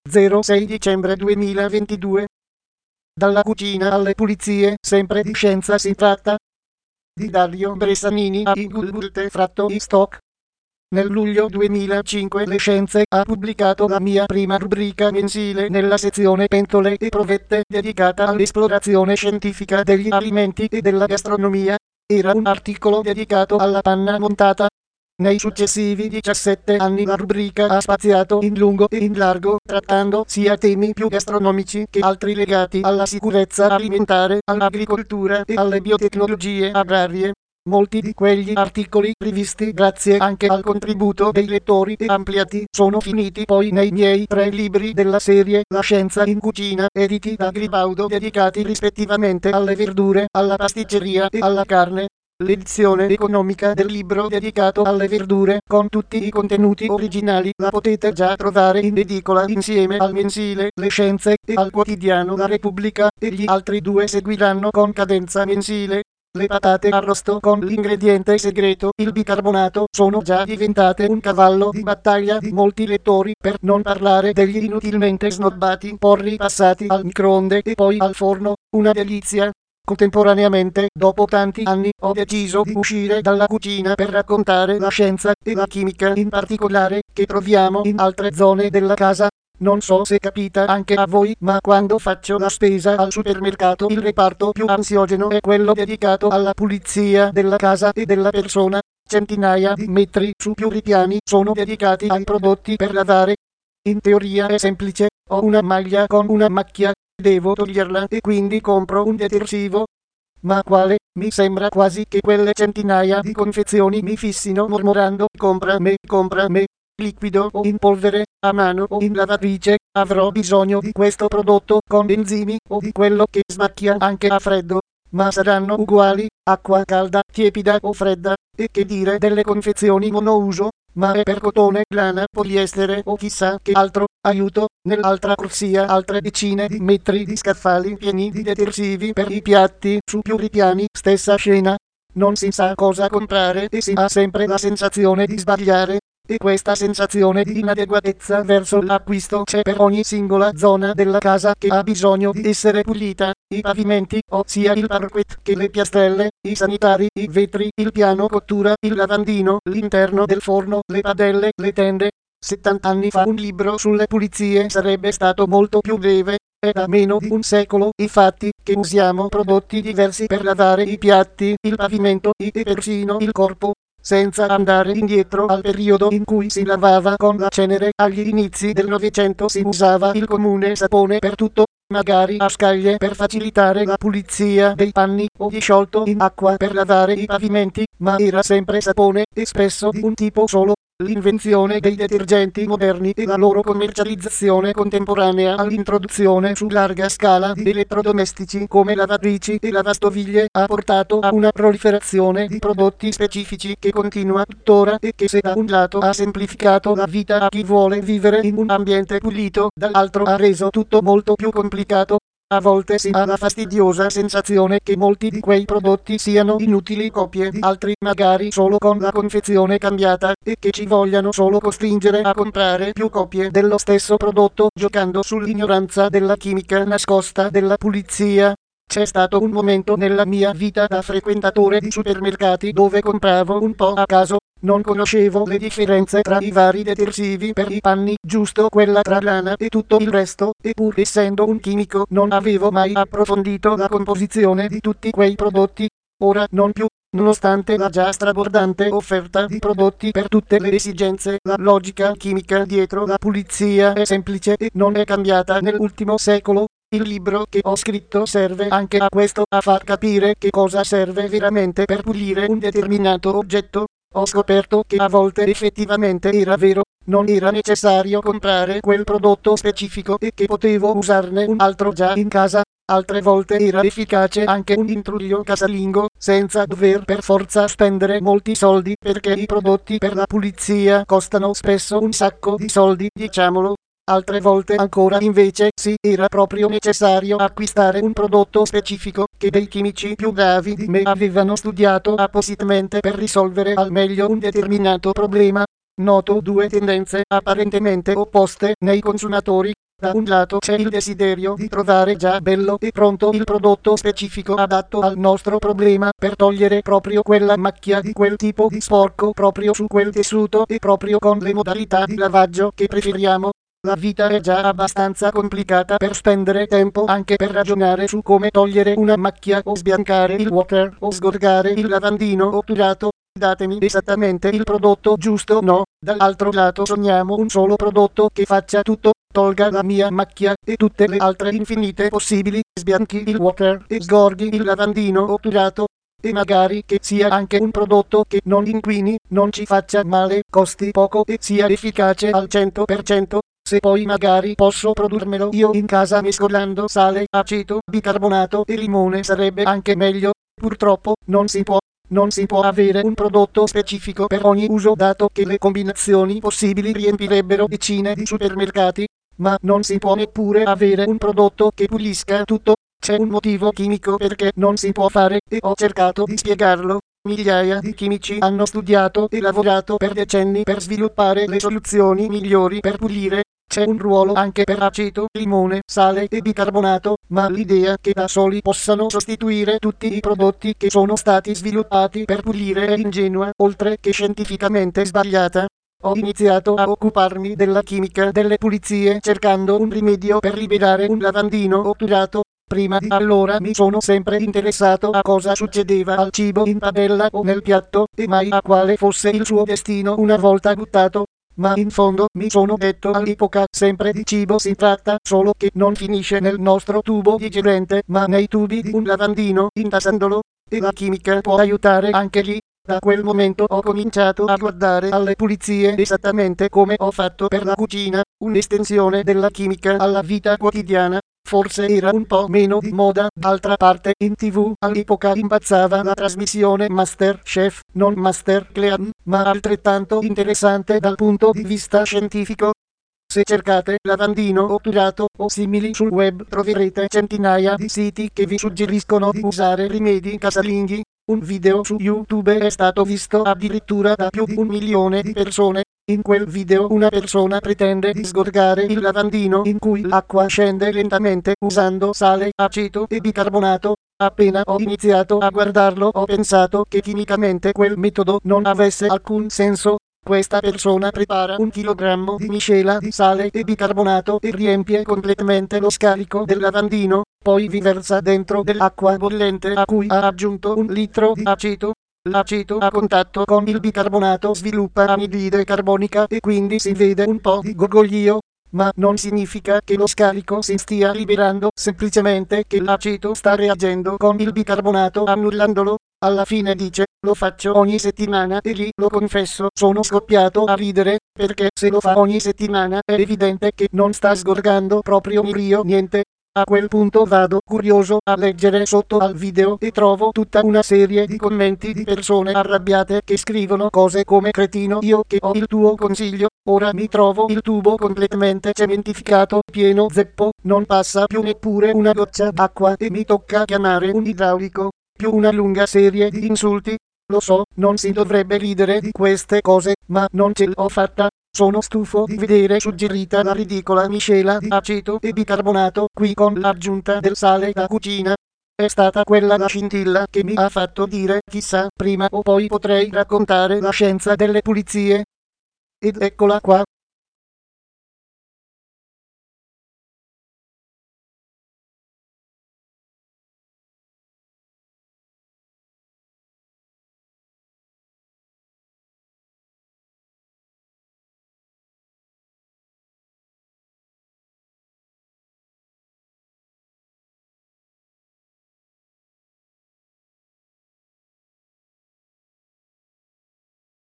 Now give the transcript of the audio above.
06 dicembre 2022. Dalla cucina alle pulizie, sempre di scienza si tratta. Di Dario Bressanini a Ingulburte Fratto in Stock. Nel luglio 2005 Le Scienze ha pubblicato la mia prima rubrica mensile nella sezione Pentole e Provette dedicata all'esplorazione scientifica degli alimenti e della gastronomia. Era un articolo dedicato alla panna montata. Nei successivi 17 anni la rubrica ha spaziato in lungo e in largo, trattando sia temi più gastronomici che altri legati alla sicurezza alimentare, all'agricoltura e alle biotecnologie agrarie. Molti di quegli articoli, rivisti grazie anche al contributo dei lettori e ampliati, sono finiti poi nei miei 3 libri della serie La Scienza in Cucina, editi da Gribaudo, dedicati rispettivamente alle verdure, alla pasticceria e alla carne. L'edizione economica del libro dedicato alle verdure, con tutti i contenuti originali, la potete già trovare in edicola insieme al mensile Le Scienze e al quotidiano La Repubblica, e gli altri 2 seguiranno con cadenza mensile. Le patate arrosto con l'ingrediente segreto, il bicarbonato, sono già diventate un cavallo di battaglia di molti lettori, per non parlare degli inutilmente snobbati porri passati al microonde e poi al forno, una delizia. Contemporaneamente, dopo tanti anni, ho deciso di uscire dalla cucina per raccontare la scienza e la chimica in particolare, che troviamo in altre zone della casa. Non so se capita anche a voi, ma quando faccio la spesa al supermercato il reparto più ansiogeno è quello dedicato alla pulizia della casa e della persona. Centinaia di metri su più ripiani sono dedicati ai prodotti per lavare. In teoria è semplice, ho una maglia con una macchia, devo toglierla e quindi compro un detersivo. Ma quale? Mi sembra quasi che quelle centinaia di confezioni mi fissino mormorando: compra me, liquido o in polvere, a mano o in lavatrice, avrò bisogno di questo prodotto con enzimi o di quello che smacchia anche a freddo. Ma saranno uguali, acqua calda, tiepida o fredda, e che dire delle confezioni monouso? Ma è per cotone, lana, poliestere o chissà che altro. Aiuto, nell'altra corsia altre decine di metri di scaffali pieni di detersivi per i piatti, su più ripiani, stessa scena. Non si sa cosa comprare e si ha sempre la sensazione di sbagliare. E questa sensazione di inadeguatezza verso l'acquisto c'è per ogni singola zona della casa che ha bisogno di essere pulita. I pavimenti, ossia il parquet, che le piastrelle, i sanitari, i vetri, il piano cottura, il lavandino, l'interno del forno, le padelle, le tende. 70 anni fa un libro sulle pulizie sarebbe stato molto più breve. È da meno di un secolo, infatti, che usiamo prodotti diversi per lavare i piatti, il pavimento e persino il corpo. Senza andare indietro al periodo in cui si lavava con la cenere, agli inizi del Novecento si usava il comune sapone per tutto, magari a scaglie per facilitare la pulizia dei panni, o di sciolto in acqua per lavare i pavimenti, ma era sempre sapone, e spesso di un tipo solo. L'invenzione dei detergenti moderni e la loro commercializzazione contemporanea all'introduzione su larga scala di elettrodomestici come lavatrici e lavastoviglie ha portato a una proliferazione di prodotti specifici che continua tuttora e che, se da un lato ha semplificato la vita a chi vuole vivere in un ambiente pulito, dall'altro ha reso tutto molto più complicato. A volte si ha la fastidiosa sensazione che molti di quei prodotti siano inutili copie di altri, magari solo con la confezione cambiata, e che ci vogliano solo costringere a comprare più copie dello stesso prodotto, giocando sull'ignoranza della chimica nascosta della pulizia. C'è stato un momento nella mia vita da frequentatore di supermercati dove compravo un po' a caso. Non conoscevo le differenze tra i vari detersivi per i panni, giusto quella tra lana e tutto il resto, e pur essendo un chimico non avevo mai approfondito la composizione di tutti quei prodotti. Ora non più. Nonostante la già strabordante offerta di prodotti per tutte le esigenze, la logica chimica dietro la pulizia è semplice e non è cambiata nell'ultimo secolo. Il libro che ho scritto serve anche a questo, a far capire che cosa serve veramente per pulire un determinato oggetto. Ho scoperto che a volte effettivamente era vero, non era necessario comprare quel prodotto specifico e che potevo usarne un altro già in casa. Altre volte era efficace anche un intruglio casalingo, senza dover per forza spendere molti soldi, perché i prodotti per la pulizia costano spesso un sacco di soldi, diciamolo. Altre volte ancora invece sì, era proprio necessario acquistare un prodotto specifico che dei chimici più bravi di me avevano studiato appositamente per risolvere al meglio un determinato problema. Noto 2 tendenze apparentemente opposte nei consumatori. Da un lato c'è il desiderio di trovare già bello e pronto il prodotto specifico adatto al nostro problema per togliere proprio quella macchia di quel tipo di sporco proprio su quel tessuto e proprio con le modalità di lavaggio che preferiamo. La vita è già abbastanza complicata per spendere tempo anche per ragionare su come togliere una macchia o sbiancare il water o sgorgare il lavandino otturato. Datemi esattamente il prodotto giusto, no? Dall'altro lato sogniamo un solo prodotto che faccia tutto, tolga la mia macchia e tutte le altre infinite possibili, sbianchi il water e sgorghi il lavandino otturato. E magari che sia anche un prodotto che non inquini, non ci faccia male, costi poco e sia efficace al 100%. Se poi magari posso produrmelo io in casa mescolando sale, aceto, bicarbonato e limone sarebbe anche meglio. Purtroppo non si può. Non si può avere un prodotto specifico per ogni uso dato che le combinazioni possibili riempirebbero decine di supermercati, ma non si può neppure avere un prodotto che pulisca tutto. C'è un motivo chimico perché non si può fare e ho cercato di spiegarlo. Migliaia di chimici hanno studiato e lavorato per decenni per sviluppare le soluzioni migliori per pulire. C'è un ruolo anche per aceto, limone, sale e bicarbonato, ma l'idea che da soli possano sostituire tutti i prodotti che sono stati sviluppati per pulire è ingenua, oltre che scientificamente sbagliata. Ho iniziato a occuparmi della chimica delle pulizie cercando un rimedio per liberare un lavandino otturato. Prima di allora mi sono sempre interessato a cosa succedeva al cibo in padella o nel piatto e mai a quale fosse il suo destino una volta buttato. Ma in fondo mi sono detto all'epoca sempre di cibo si tratta, solo che non finisce nel nostro tubo digerente ma nei tubi di un lavandino intasandolo, e la chimica può aiutare anche lì. Da quel momento ho cominciato a guardare alle pulizie esattamente come ho fatto per la cucina, un'estensione della chimica alla vita quotidiana. Forse era un po' meno di moda, d'altra parte in TV all'epoca impazzava la trasmissione MasterChef, non Masterclean, ma altrettanto interessante dal punto di vista scientifico. Se cercate lavandino otturato o simili sul web troverete centinaia di siti che vi suggeriscono di usare rimedi casalinghi. Un video su YouTube è stato visto addirittura da più di 1 milione di persone. In quel video una persona pretende di sgorgare il lavandino in cui l'acqua scende lentamente usando sale, aceto e bicarbonato. Appena ho iniziato a guardarlo ho pensato che chimicamente quel metodo non avesse alcun senso. Questa persona prepara 1 chilogrammo di miscela di sale e bicarbonato e riempie completamente lo scarico del lavandino, poi vi versa dentro dell'acqua bollente a cui ha aggiunto 1 litro di aceto. L'aceto a contatto con il bicarbonato sviluppa anidride carbonica e quindi si vede un po' di gorgoglio, ma non significa che lo scarico si stia liberando, semplicemente che l'aceto sta reagendo con il bicarbonato annullandolo. Alla fine dice, lo faccio ogni settimana e lì, lo confesso, sono scoppiato a ridere, perché se lo fa ogni settimana è evidente che non sta sgorgando proprio niente. A quel punto vado curioso a leggere sotto al video e trovo tutta una serie di commenti di persone arrabbiate che scrivono cose come cretino io che ho il tuo consiglio, ora mi trovo il tubo completamente cementificato, pieno zeppo, non passa più neppure una goccia d'acqua e mi tocca chiamare un idraulico, più una lunga serie di insulti. Lo so, non si dovrebbe ridere di queste cose, ma non ce l'ho fatta. Sono stufo di vedere suggerita la ridicola miscela di aceto e bicarbonato qui con l'aggiunta del sale da cucina. È stata quella la scintilla che mi ha fatto dire chissà, prima o poi potrei raccontare la scienza delle pulizie. Ed eccola qua.